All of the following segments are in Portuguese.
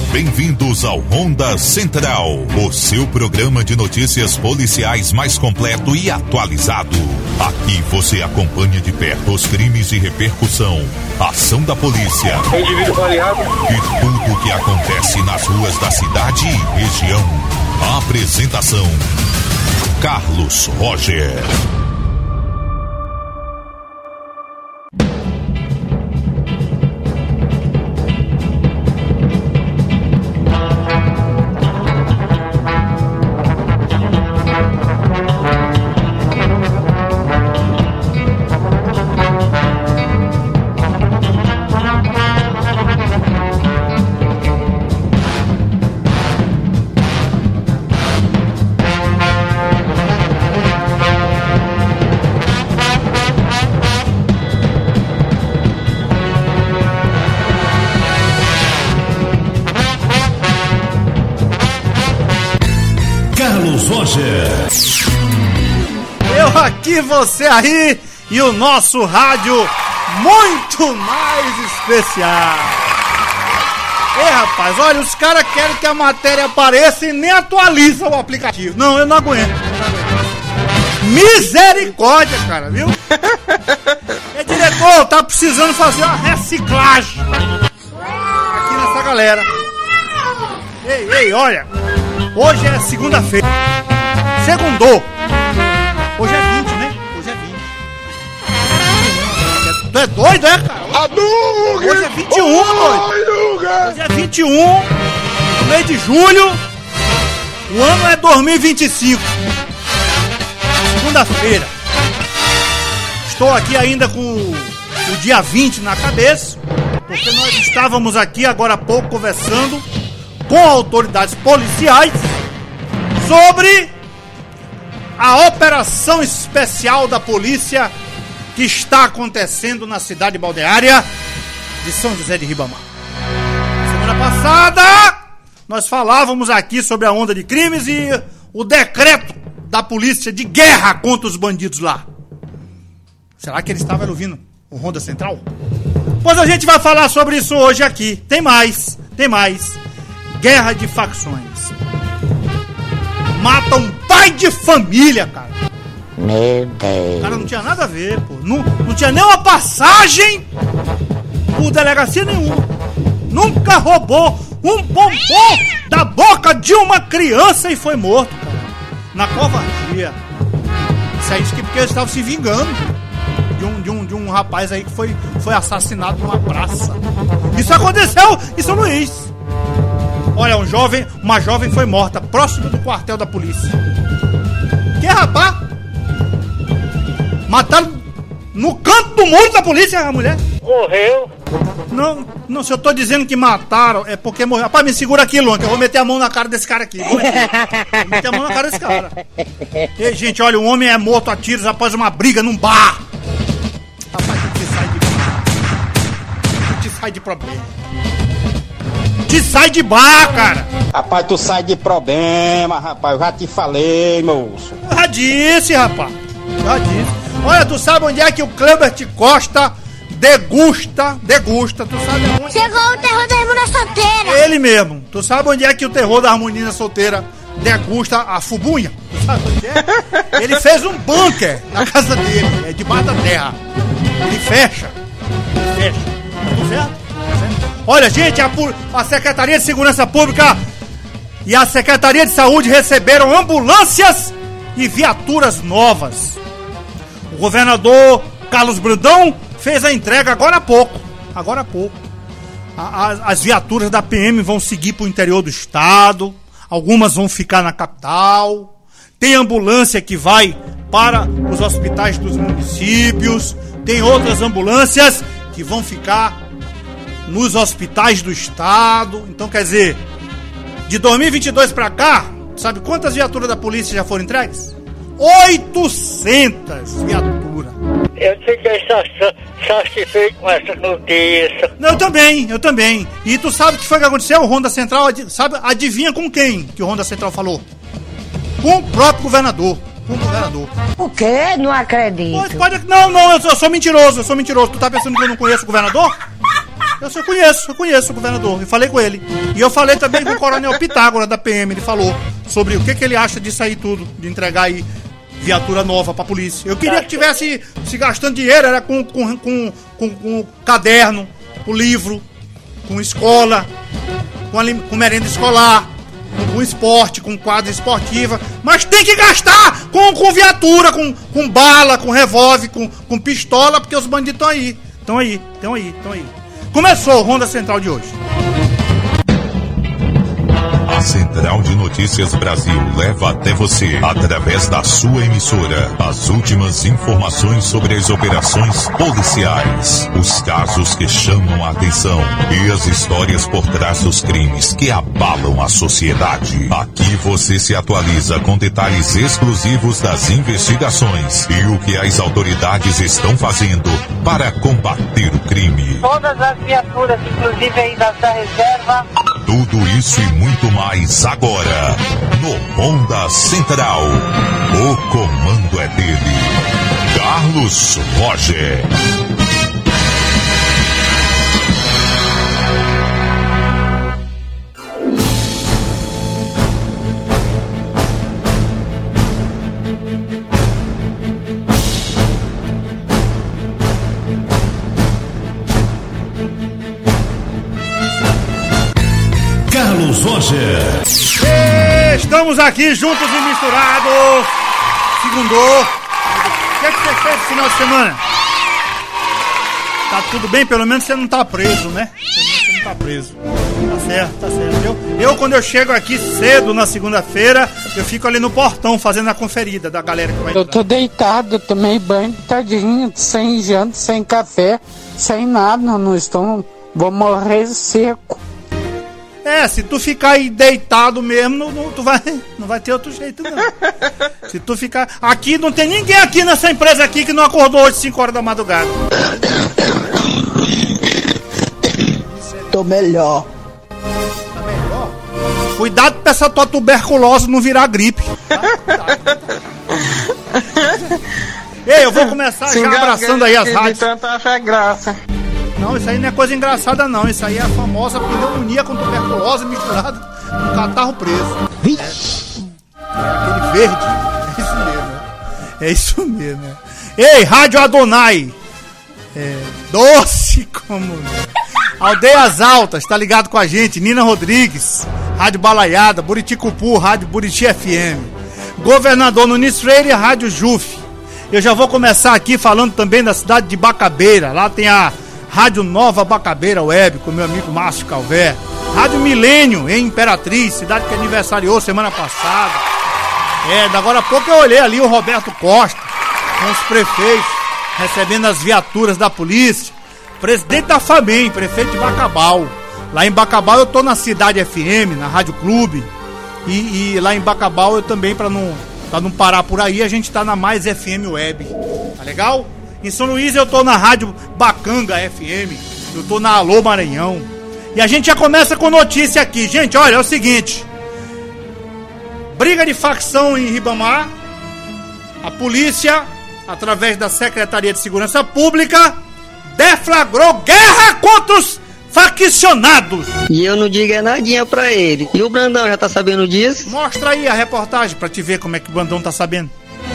Bem-vindos ao Ronda Central, o seu programa de notícias policiais mais completo e atualizado. Aqui você acompanha de perto os crimes de repercussão, ação da polícia e tudo o que acontece nas ruas da cidade e região. A apresentação: Carlos Roger. Eu aqui, você aí e o nosso rádio muito mais especial. Ei, rapaz, olha, os caras querem que a matéria apareça e nem atualiza o aplicativo. Não, eu não aguento. Misericórdia, cara, viu? É, diretor, tá precisando fazer uma reciclagem aqui nessa galera. Ei, olha, hoje é segunda-feira. Segundou. Hoje é 20, né? Hoje é 20. Tu é doido, é, cara? Hoje é 21, doido. Hoje é 21, no mês de julho. O ano é 2025. Segunda-feira. Estou aqui ainda com o dia 20 na cabeça, porque nós estávamos aqui agora há pouco conversando com autoridades policiais sobre a operação especial da polícia que está acontecendo na cidade balneária de São José de Ribamar. Semana passada, nós falávamos aqui sobre a onda de crimes e o decreto da polícia de guerra contra os bandidos lá. Será que ele estava ouvindo o Ronda Central? Pois a gente vai falar sobre isso hoje aqui. Tem mais. Guerra de facções. Mata um pai de família, cara. Meu Deus. Cara, não tinha nada a ver, pô. Não tinha nem uma passagem por delegacia nenhuma. Nunca roubou um bombom da boca de uma criança e foi morto, cara. Na covardia. Isso aí porque eles estavam se vingando de um rapaz aí que foi assassinado numa praça. Isso aconteceu em São Luís. Olha, uma jovem foi morta próximo do quartel da polícia. Que rapaz? Mataram no canto do muro da polícia a mulher. Morreu? Não, se eu tô dizendo que mataram, é porque morreu. Rapaz, me segura aqui, Luan, que eu vou meter a mão na cara desse cara aqui. Vou meter a mão na cara desse cara. Ei, gente, olha, um homem é morto a tiros após uma briga num bar. Rapaz, te sai de problema. Te sai de bar, cara. Rapaz, tu sai de problema, rapaz. Eu já te falei, moço. Eu já disse, rapaz. Já disse. Olha, tu sabe onde é que o Cleubert Costa degusta, tu sabe onde? Chegou o terror da harmonia solteira. Ele mesmo. Tu sabe onde é que o terror da harmonia solteira degusta a fubunha? Tu sabe onde é? Ele fez um bunker na casa dele, é debaixo da terra. Ele fecha. Tá tudo certo? Olha, gente, a Secretaria de Segurança Pública e a Secretaria de Saúde receberam ambulâncias e viaturas novas. O governador Carlos Brandão fez a entrega agora há pouco. As viaturas da PM vão seguir para o interior do estado, algumas vão ficar na capital. Tem ambulância que vai para os hospitais dos municípios, tem outras ambulâncias que vão ficar nos hospitais do estado. Então, quer dizer, de 2022 pra cá, sabe quantas viaturas da polícia já foram entregues? 800 viaturas. Eu fiquei satisfeito com essa notícia. Eu também. E tu sabe o que foi que aconteceu? O Ronda Central, adivinha com quem que o Ronda Central falou? Com o próprio governador. O quê? Não acredito. Não, eu sou mentiroso. Tu tá pensando que eu não conheço o governador? Eu conheço o governador, eu falei com ele. E eu falei também com o coronel Pitágora da PM, ele falou sobre o que ele acha disso aí tudo, de entregar aí viatura nova pra polícia. Eu queria que tivesse se gastando dinheiro, era com caderno, com livro, com escola, com merenda escolar, com esporte, com quadra esportiva, mas tem que gastar com viatura, com bala, com revólver, com pistola, porque os bandidos estão aí. Começou o Ronda Central de hoje. A Central de Notícias Brasil leva até você, através da sua emissora, as últimas informações sobre as operações policiais, os casos que chamam a atenção e as histórias por trás dos crimes que abalam a sociedade. Aqui você se atualiza com detalhes exclusivos das investigações e o que as autoridades estão fazendo para combater o crime. Todas as viaturas, inclusive aí da reserva. Tudo isso e muito mais agora no Ronda Central. O comando é dele, Carlos Roger. Carlos Roger. Estamos aqui juntos e misturados. Segundou. O que é que você fez no final de semana? Tá tudo bem? Pelo menos você não tá preso, né? Você não tá preso. Tá certo. Eu quando eu chego aqui cedo na segunda-feira, eu fico ali no portão fazendo a conferida da galera que vai entrar. Eu tô deitado, eu tomei banho tadinho, sem janta, sem café, sem nada, não estou... Vou morrer seco. Se tu ficar aí deitado mesmo, não vai ter outro jeito, não. Se tu ficar... Aqui não tem ninguém aqui nessa empresa aqui que não acordou hoje 5 horas da madrugada. Tô melhor. Tá melhor? Cuidado pra essa tua tuberculose não virar gripe. Tá? Ei, eu vou começar já abraçando aí as rádios. Tanta graça. Não, isso aí não é coisa engraçada não, isso aí é a famosa pneumonia com tuberculose misturada com catarro preso. Aquele verde, é isso mesmo. Ei, Rádio Adonai, doce como... Aldeias Altas, tá ligado com a gente, Nina Rodrigues, Rádio Balaiada, Buriticupu, Rádio Buriti FM, Governador Nunes Freire, Rádio Juf. Eu já vou começar aqui falando também da cidade de Bacabeira, lá tem a Rádio Nova Bacabeira Web, com meu amigo Márcio Calvé. Rádio Milênio, em Imperatriz, cidade que aniversariou semana passada. Agora há pouco eu olhei ali o Roberto Costa, com os prefeitos, recebendo as viaturas da polícia. Presidente da FAMEM, prefeito de Bacabal. Lá em Bacabal eu tô na Cidade FM, na Rádio Clube. E lá em Bacabal eu também, pra não parar por aí, a gente tá na Mais FM Web. Tá legal? Em São Luís eu tô na Rádio Bacanga FM, eu tô na Alô Maranhão. E a gente já começa com notícia aqui. Gente, olha, é o seguinte. Briga de facção em Ribamar. A polícia, através da Secretaria de Segurança Pública, deflagrou guerra contra os faccionados. E eu não digo nadinha pra ele. E o Brandão já tá sabendo disso? Mostra aí a reportagem pra te ver como é que o Brandão tá sabendo.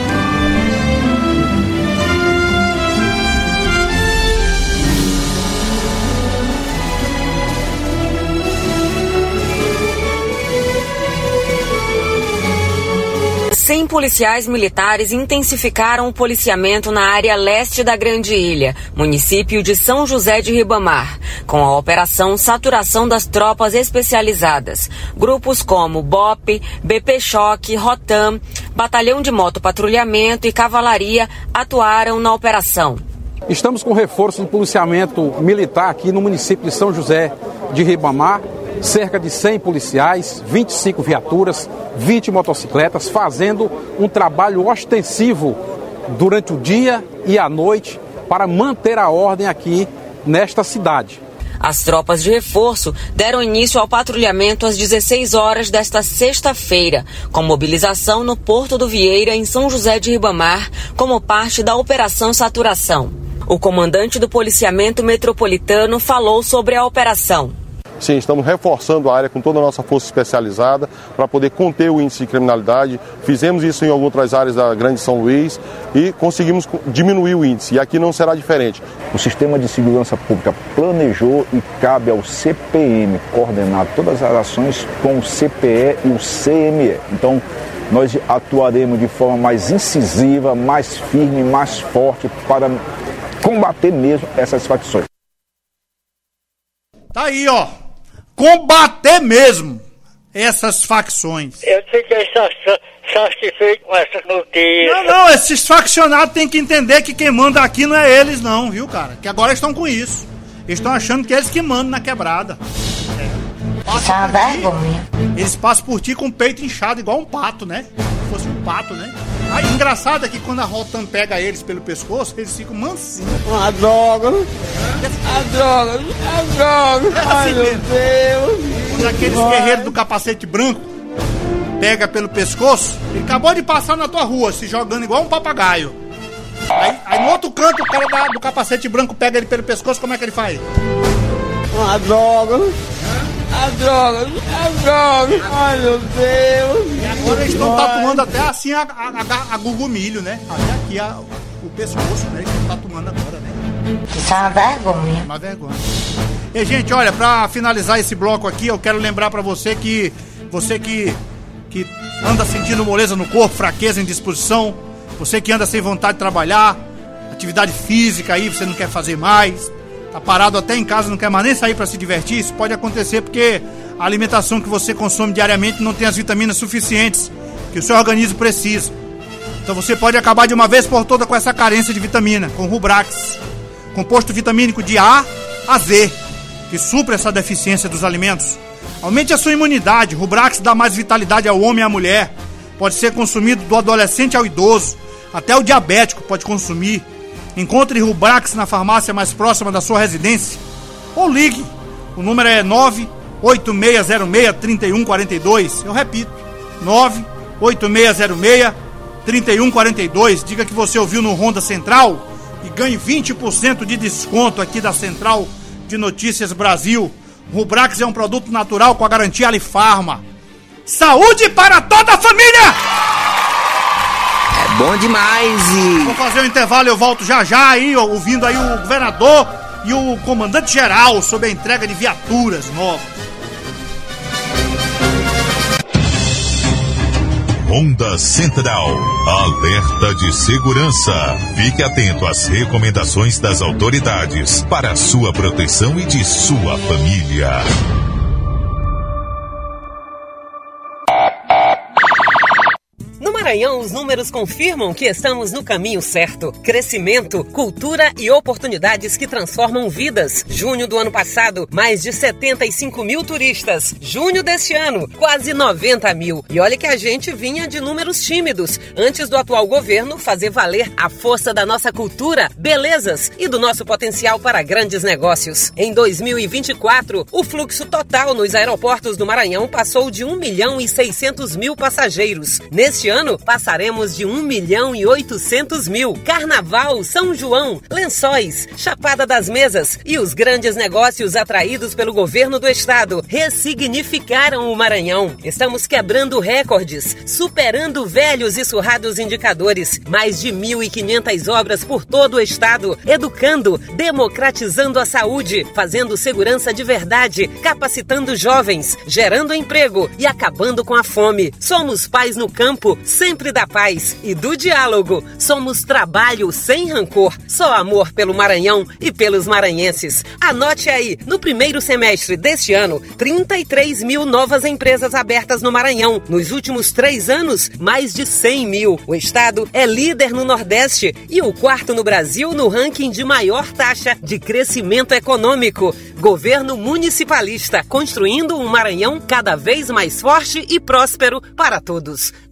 Policiais militares intensificaram o policiamento na área leste da Grande Ilha, município de São José de Ribamar, com a operação Saturação das Tropas Especializadas. Grupos como BOP, BP Choque, Rotam, Batalhão de Motopatrulhamento e Cavalaria atuaram na operação. Estamos com reforço do policiamento militar aqui no município de São José de Ribamar. Cerca de 100 policiais, 25 viaturas, 20 motocicletas, fazendo um trabalho ostensivo durante o dia e a noite para manter a ordem aqui nesta cidade. As tropas de reforço deram início ao patrulhamento às 16 horas desta sexta-feira, com mobilização no Porto do Vieira, em São José de Ribamar, como parte da Operação Saturação. O comandante do Policiamento Metropolitano falou sobre a operação. Sim, estamos reforçando a área com toda a nossa força especializada para poder conter o índice de criminalidade. Fizemos isso em algumas áreas da Grande São Luís e conseguimos diminuir o índice. E aqui não será diferente. O Sistema de Segurança Pública planejou e cabe ao CPM coordenar todas as ações com o CPE e o CME. Então, nós atuaremos de forma mais incisiva, mais firme, mais forte para combater mesmo essas facções. Tá aí, ó. Combater mesmo essas facções. Eu fiquei satisfeito com essas notícias. Não, esses faccionados têm que entender que quem manda aqui não é eles não, viu, cara? Que agora eles estão com isso. Eles estão achando que é eles que mandam na quebrada. Isso é uma vergonha. Eles passam por ti com o peito inchado, igual um pato, né? Se fosse um pato, né? Aí, engraçado é que quando a Rotan pega eles pelo pescoço, eles ficam mansinhos. A droga, ai meu Deus. Quando aqueles guerreiros do capacete branco pega pelo pescoço, ele acabou de passar na tua rua, se jogando igual um papagaio. Aí no outro canto, o cara do capacete branco pega ele pelo pescoço, como é que ele faz? A droga, ai meu Deus. E agora eles estão tatuando até assim a gugumilho, né? Até aqui o pescoço, né? Eles estão tatuando agora, né? Isso é uma vergonha. Uma vergonha. E, gente, olha, pra finalizar esse bloco aqui, eu quero lembrar pra você que anda sentindo moleza no corpo, fraqueza, indisposição, você que anda sem vontade de trabalhar, atividade física aí, você não quer fazer mais, tá parado até em casa, não quer mais nem sair pra se divertir, isso pode acontecer porque a alimentação que você consome diariamente não tem as vitaminas suficientes que o seu organismo precisa. Então você pode acabar de uma vez por toda com essa carência de vitamina, com Rubrax, composto vitamínico de A a Z, que supre essa deficiência dos alimentos. Aumente a sua imunidade. Rubrax dá mais vitalidade ao homem e à mulher. Pode ser consumido do adolescente ao idoso. Até o diabético pode consumir. Encontre Rubrax na farmácia mais próxima da sua residência. Ou ligue. O número é 98606-3142. Eu repito, 98606-3142. Diga que você ouviu no Ronda Central e ganhe 20% de desconto aqui da Central de Notícias Brasil. Rubrax é um produto natural com a garantia Alifarma. Saúde para toda a família! É bom demais Vou fazer um intervalo e eu volto já aí, ouvindo aí o governador e o comandante-geral sobre a entrega de viaturas novas. Ronda Central, alerta de segurança. Fique atento às recomendações das autoridades para a sua proteção e de sua família. No Maranhão, os números confirmam que estamos no caminho certo. Crescimento, cultura e oportunidades que transformam vidas. Junho do ano passado, mais de 75 mil turistas. Junho deste ano, quase 90 mil. E olha que a gente vinha de números tímidos, antes do atual governo fazer valer a força da nossa cultura, belezas e do nosso potencial para grandes negócios. Em 2024, o fluxo total nos aeroportos do Maranhão passou de 1.600.000 passageiros. Neste ano, passaremos de 1.800.000. Carnaval, São João, Lençóis, Chapada das Mesas e os grandes negócios atraídos pelo governo do estado ressignificaram o Maranhão. Estamos quebrando recordes, superando velhos e surrados indicadores. Mais de 1.500 obras por todo o estado, educando, democratizando a saúde, fazendo segurança de verdade, capacitando jovens, gerando emprego e acabando com a fome. Somos pais no campo, sempre da paz e do diálogo. Somos trabalho sem rancor, só amor pelo Maranhão e pelos maranhenses. Anote aí, no primeiro semestre deste ano, 33 mil novas empresas abertas no Maranhão. Nos últimos 3 anos, mais de 100 mil. O estado é líder no Nordeste e o 4º no Brasil no ranking de maior taxa de crescimento econômico. Governo municipalista, construindo um Maranhão cada vez mais forte e próspero para todos.